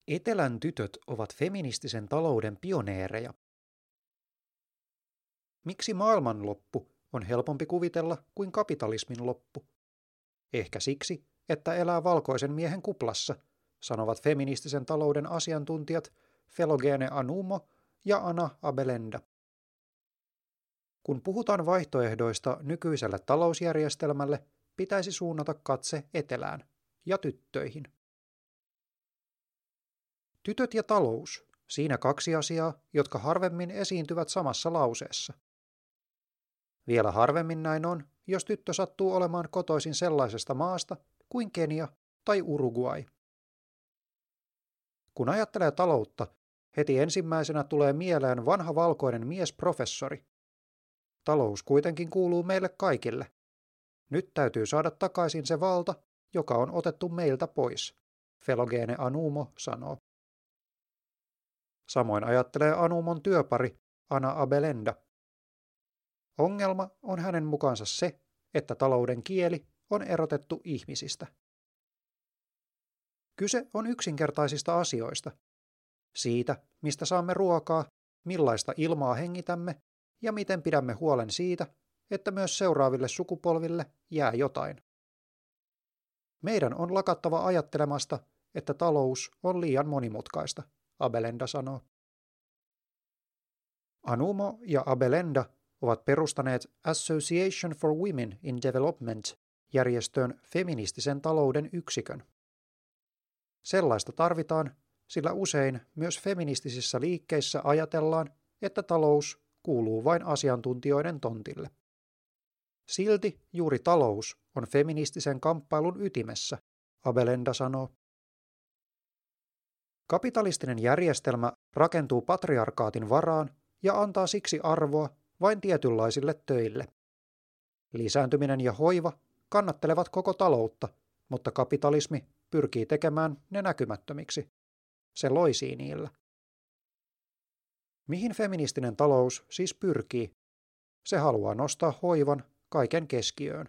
Etelän tytöt ovat feministisen talouden pioneereja. Miksi maailmanloppu on helpompi kuvitella kuin kapitalismin loppu? Ehkä siksi, että elää valkoisen miehen kuplassa, sanovat feministisen talouden asiantuntijat Felogene Anumo ja Ana Abelenda. Kun puhutaan vaihtoehdoista nykyiselle talousjärjestelmälle, pitäisi suunnata katse etelään ja tyttöihin. Tytöt ja talous, siinä kaksi asiaa, jotka harvemmin esiintyvät samassa lauseessa. Vielä harvemmin näin on, jos tyttö sattuu olemaan kotoisin sellaisesta maasta kuin Kenia tai Uruguay. Kun ajattelee taloutta, heti ensimmäisenä tulee mieleen vanha valkoinen miesprofessori. Talous kuitenkin kuuluu meille kaikille. Nyt täytyy saada takaisin se valta, joka on otettu meiltä pois, Felogene Anumo sanoo. Samoin ajattelee Anumon työpari Ana Abelenda. Ongelma on hänen mukaansa se, että talouden kieli on erotettu ihmisistä. Kyse on yksinkertaisista asioista. Siitä, mistä saamme ruokaa, millaista ilmaa hengitämme ja miten pidämme huolen siitä, että myös seuraaville sukupolville jää jotain. Meidän on lakattava ajattelemasta, että talous on liian monimutkaista, Abelenda sanoo. Anumo ja Abelenda ovat perustaneet Association for Women in Development järjestöön feministisen talouden yksikön. Sellaista tarvitaan, sillä usein myös feministisissä liikkeissä ajatellaan, että talous kuuluu vain asiantuntijoiden tontille. Silti juuri talous on feministisen kamppailun ytimessä, Abelenda sanoo. Kapitalistinen järjestelmä rakentuu patriarkaatin varaan ja antaa siksi arvoa vain tietynlaisille töille. Lisääntyminen ja hoiva kannattelevat koko taloutta, mutta kapitalismi pyrkii tekemään ne näkymättömiksi. Se loisii niillä. Mihin feministinen talous siis pyrkii? Se haluaa nostaa hoivan kaiken keskiöön.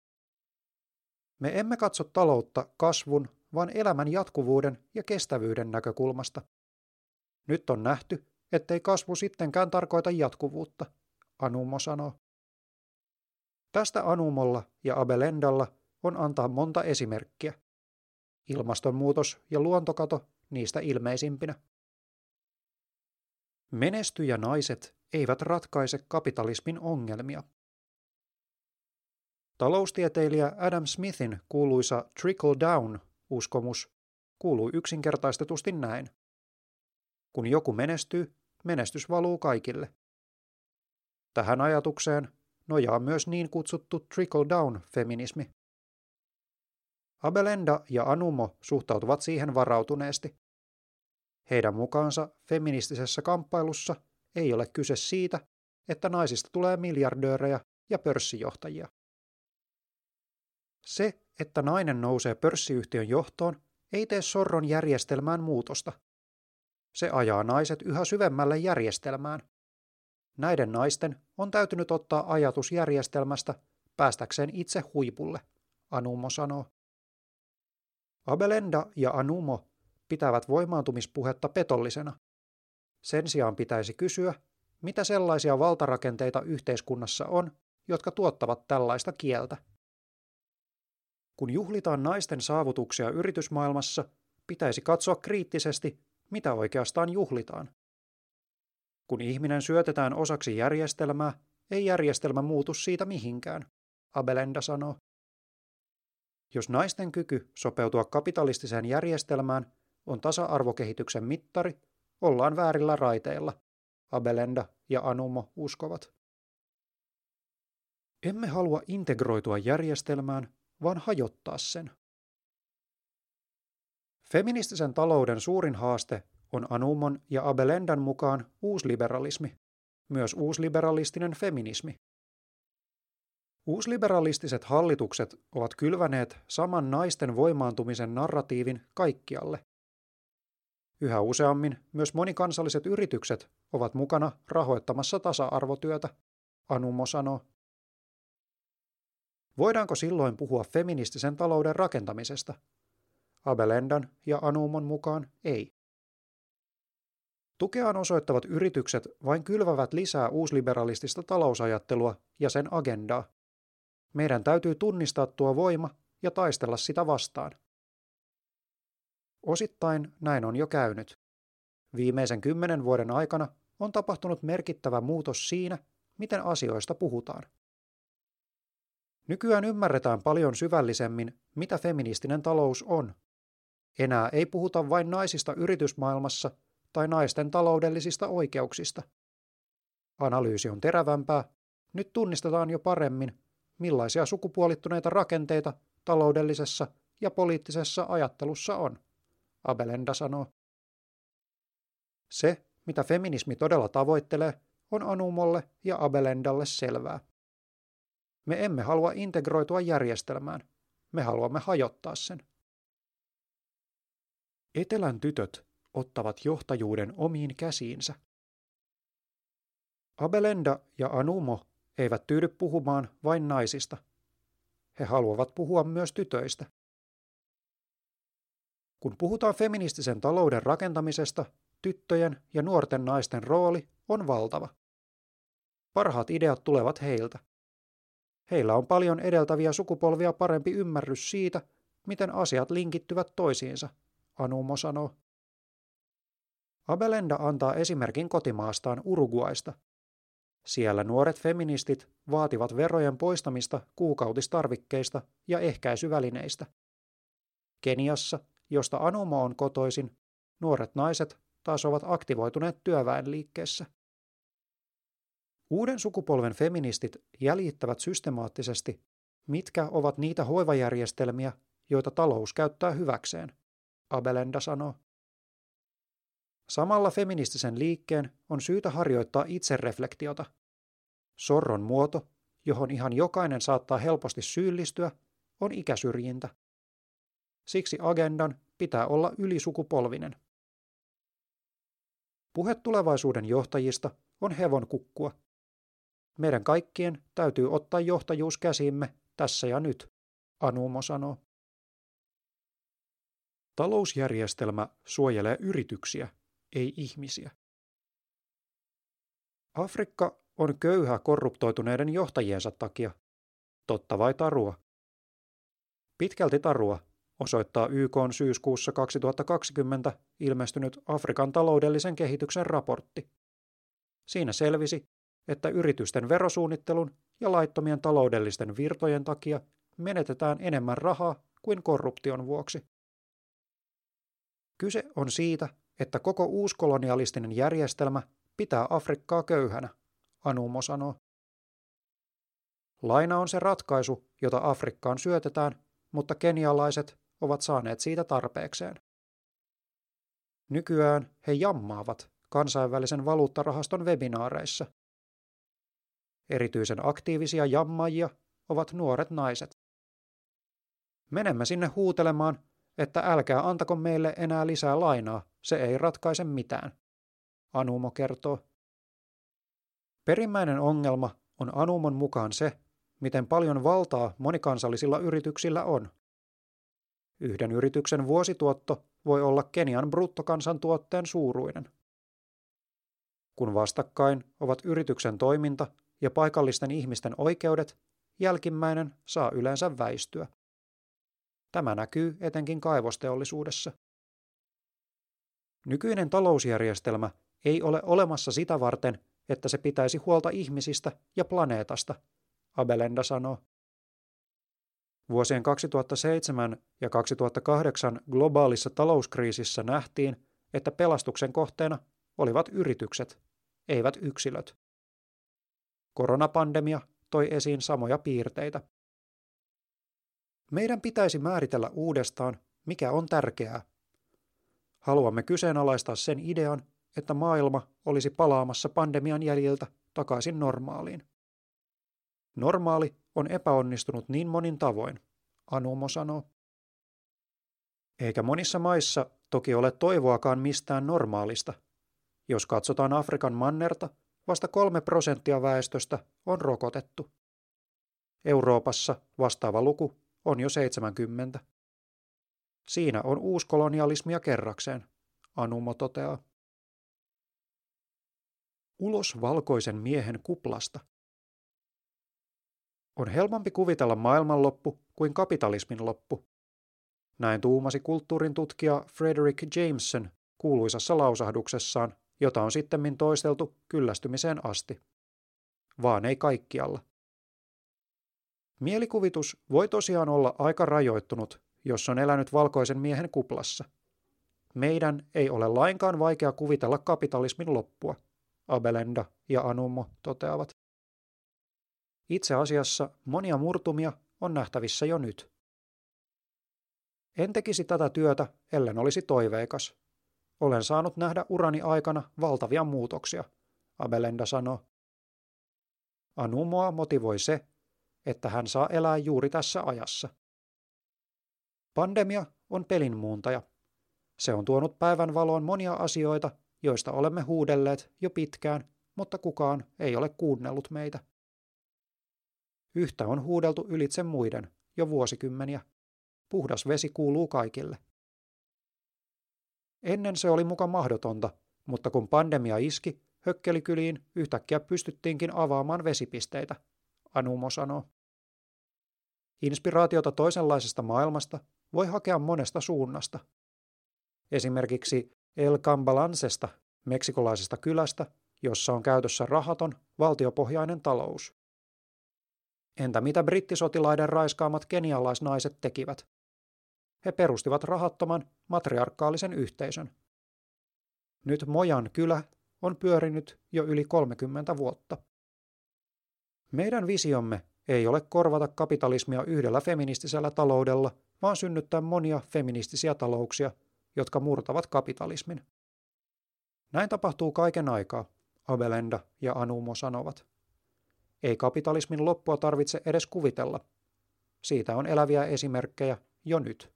Me emme katso taloutta kasvun, vaan elämän jatkuvuuden ja kestävyyden näkökulmasta. Nyt on nähty, ettei kasvu sittenkään tarkoita jatkuvuutta, Anumo sanoo. Tästä Anumolla ja Abelendalla on antaa monta esimerkkiä. Ilmastonmuutos ja luontokato niistä ilmeisimpinä. Menestyjänaiset eivät ratkaise kapitalismin ongelmia. Taloustieteilijä Adam Smithin kuuluisa trickle-down-uskomus kuuluu yksinkertaistetusti näin. Kun joku menestyy, menestys valuu kaikille. Tähän ajatukseen nojaa myös niin kutsuttu trickle-down-feminismi. Abelenda ja Anumo suhtautuvat siihen varautuneesti. Heidän mukaansa feministisessä kamppailussa ei ole kyse siitä, että naisista tulee miljardöörejä ja pörssijohtajia. Se, että nainen nousee pörssiyhtiön johtoon, ei tee sorron järjestelmään muutosta. Se ajaa naiset yhä syvemmälle järjestelmään. Näiden naisten on täytynyt ottaa ajatus järjestelmästä päästäkseen itse huipulle, Anumo sanoo. Abelenda ja Anumo pitävät voimaantumispuhetta petollisena. Sen sijaan pitäisi kysyä, mitä sellaisia valtarakenteita yhteiskunnassa on, jotka tuottavat tällaista kieltä. Kun juhlitaan naisten saavutuksia yritysmaailmassa, pitäisi katsoa kriittisesti, mitä oikeastaan juhlitaan. Kun ihminen syötetään osaksi järjestelmää, ei järjestelmä muutu siitä mihinkään, Abelenda sanoo. Jos naisten kyky sopeutua kapitalistiseen järjestelmään on tasa-arvokehityksen mittari, ollaan väärillä raiteilla, Abelenda ja Anumo uskovat. Emme halua integroitua järjestelmään, vaan hajottaa sen. Feministisen talouden suurin haaste on Anumon ja Abelendan mukaan uusliberalismi, myös uusliberalistinen feminismi. Uusliberalistiset hallitukset ovat kylväneet saman naisten voimaantumisen narratiivin kaikkialle. Yhä useammin myös monikansalliset yritykset ovat mukana rahoittamassa tasa-arvotyötä, Anumo sanoo. Voidaanko silloin puhua feministisen talouden rakentamisesta? Abelendan ja Anumon mukaan ei. Tukeaan osoittavat yritykset vain kylvävät lisää uusliberalistista talousajattelua ja sen agendaa. Meidän täytyy tunnistaa tuo voima ja taistella sitä vastaan. Osittain näin on jo käynyt. Viimeisen 10 vuoden aikana on tapahtunut merkittävä muutos siinä, miten asioista puhutaan. Nykyään ymmärretään paljon syvällisemmin, mitä feministinen talous on. Enää ei puhuta vain naisista yritysmaailmassa tai naisten taloudellisista oikeuksista. Analyysi on terävämpää, nyt tunnistetaan jo paremmin, millaisia sukupuolittuneita rakenteita taloudellisessa ja poliittisessa ajattelussa on, Abelenda sanoo. Se, mitä feminismi todella tavoittelee, on Anumolle ja Abelendalle selvää. Me emme halua integroitua järjestelmään, me haluamme hajottaa sen. Etelän tytöt ottavat johtajuuden omiin käsiinsä. Abelenda ja Anumo eivät tyydy puhumaan vain naisista. He haluavat puhua myös tytöistä. Kun puhutaan feministisen talouden rakentamisesta, tyttöjen ja nuorten naisten rooli on valtava. Parhaat ideat tulevat heiltä. Heillä on paljon edeltäviä sukupolvia parempi ymmärrys siitä, miten asiat linkittyvät toisiinsa, Anumo sanoo. Abelenda antaa esimerkin kotimaastaan Uruguaista. Siellä nuoret feministit vaativat verojen poistamista kuukautistarvikkeista ja ehkäisyvälineistä. Keniassa, josta Anumo on kotoisin, nuoret naiset taas ovat aktivoituneet työväenliikkeessä. Uuden sukupolven feministit jäljittävät systemaattisesti, mitkä ovat niitä hoivajärjestelmiä, joita talous käyttää hyväkseen, Abelenda sanoo. Samalla feministisen liikkeen on syytä harjoittaa itsereflektiota. Sorron muoto, johon ihan jokainen saattaa helposti syyllistyä, on ikäsyrjintä. Siksi agendan pitää olla ylisukupolvinen. Puhe tulevaisuuden johtajista on hevonkukkua. Meidän kaikkien täytyy ottaa johtajuus käsiimme tässä ja nyt, Anumo sanoo. Talousjärjestelmä suojelee yrityksiä, ei ihmisiä. Afrikka on köyhä korruptoituneiden johtajiensa takia. Totta vai tarua? Pitkälti tarua, osoittaa YK:n syyskuussa 2020 ilmestynyt Afrikan taloudellisen kehityksen raportti. Siinä selvisi, että yritysten verosuunnittelun ja laittomien taloudellisten virtojen takia menetetään enemmän rahaa kuin korruption vuoksi. Kyse on siitä, että koko uuskolonialistinen järjestelmä pitää Afrikkaa köyhänä, Anumo sanoo. Laina on se ratkaisu, jota Afrikkaan syötetään, mutta kenialaiset ovat saaneet siitä tarpeekseen. Nykyään he jammaavat kansainvälisen valuuttarahaston webinaareissa. Erityisen aktiivisia jammaajia ovat nuoret naiset. Menemme sinne huutelemaan, että älkää antako meille enää lisää lainaa, se ei ratkaise mitään, Anumo kertoo. Perimmäinen ongelma on Anumon mukaan se, miten paljon valtaa monikansallisilla yrityksillä on. Yhden yrityksen vuosituotto voi olla Kenian bruttokansantuotteen suuruinen. Kun vastakkain ovat yrityksen toiminta ja paikallisten ihmisten oikeudet, jälkimmäinen saa yleensä väistyä. Tämä näkyy etenkin kaivosteollisuudessa. Nykyinen talousjärjestelmä ei ole olemassa sitä varten, että se pitäisi huolta ihmisistä ja planeetasta, Abelenda sanoo. Vuosien 2007 ja 2008 globaalissa talouskriisissä nähtiin, että pelastuksen kohteena olivat yritykset, eivät yksilöt. Koronapandemia toi esiin samoja piirteitä. Meidän pitäisi määritellä uudestaan, mikä on tärkeää. Haluamme kyseenalaistaa sen idean, että maailma olisi palaamassa pandemian jäljiltä takaisin normaaliin. Normaali on epäonnistunut niin monin tavoin, Anumo sanoo. Eikä monissa maissa toki ole toivoakaan mistään normaalista. Jos katsotaan Afrikan mannerta, vasta 3% väestöstä on rokotettu. Euroopassa vastaava luku on jo 70. Siinä on uuskolonialismia kerrakseen, Anumo toteaa. Ulos valkoisen miehen kuplasta. On helpompi kuvitella maailmanloppu kuin kapitalismin loppu. Näin tuumasi kulttuurin tutkija Frederick Jameson kuuluisassa lausahduksessaan, jota on sittemmin toisteltu kyllästymiseen asti. Vaan ei kaikkialla. Mielikuvitus voi tosiaan olla aika rajoittunut, jos on elänyt valkoisen miehen kuplassa. Meidän ei ole lainkaan vaikea kuvitella kapitalismin loppua, Abelenda ja Anummo toteavat. Itse asiassa monia murtumia on nähtävissä jo nyt. En tekisi tätä työtä, ellen olisi toiveikas. Olen saanut nähdä urani aikana valtavia muutoksia, Abelenda sanoo. Anummoa motivoi se, että hän saa elää juuri tässä ajassa. Pandemia on pelinmuuntaja. Se on tuonut päivänvaloon monia asioita, joista olemme huudelleet jo pitkään, mutta kukaan ei ole kuunnellut meitä. Yhtä on huudeltu ylitse muiden jo vuosikymmeniä. Puhdas vesi kuuluu kaikille. Ennen se oli muka mahdotonta, mutta kun pandemia iski, hökkelikyliin yhtäkkiä pystyttiinkin avaamaan vesipisteitä, Anummo sanoo. Inspiraatiota toisenlaisesta maailmasta voi hakea monesta suunnasta. Esimerkiksi El Cambalancesta, meksikolaisesta kylästä, jossa on käytössä rahaton, valtiopohjainen talous. Entä mitä brittisotilaiden raiskaamat kenialaisnaiset tekivät? He perustivat rahattoman, matriarkaalisen yhteisön. Nyt Mojan kylä on pyörinyt jo yli 30 vuotta. Meidän visiomme ei ole korvata kapitalismia yhdellä feministisellä taloudella, vaan synnyttää monia feministisiä talouksia, jotka murtavat kapitalismin. Näin tapahtuu kaiken aikaa, Abelenda ja Anummo sanovat. Ei kapitalismin loppua tarvitse edes kuvitella. Siitä on eläviä esimerkkejä jo nyt.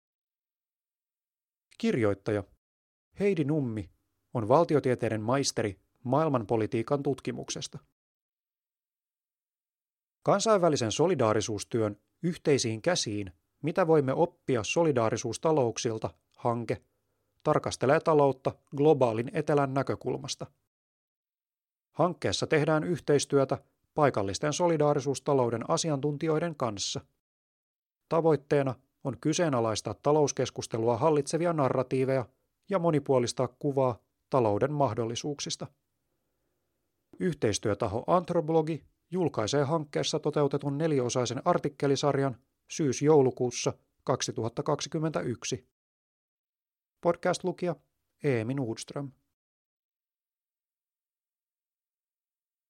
Kirjoittaja Heidi Nummi on valtiotieteiden maisteri maailmanpolitiikan tutkimuksesta. Kansainvälisen solidaarisuustyön Yhteisiin käsiin, mitä voimme oppia solidaarisuustalouksilta, hanke tarkastelee taloutta globaalin etelän näkökulmasta. Hankkeessa tehdään yhteistyötä paikallisten solidaarisuustalouden asiantuntijoiden kanssa. Tavoitteena on kyseenalaistaa talouskeskustelua hallitsevia narratiiveja ja monipuolistaa kuvaa talouden mahdollisuuksista. Yhteistyötaho Anthroblogi julkaisee hankkeessa toteutetun 4-osaisen artikkelisarjan syys-joulukuussa 2021. Podcast-lukija Eemi Nordström.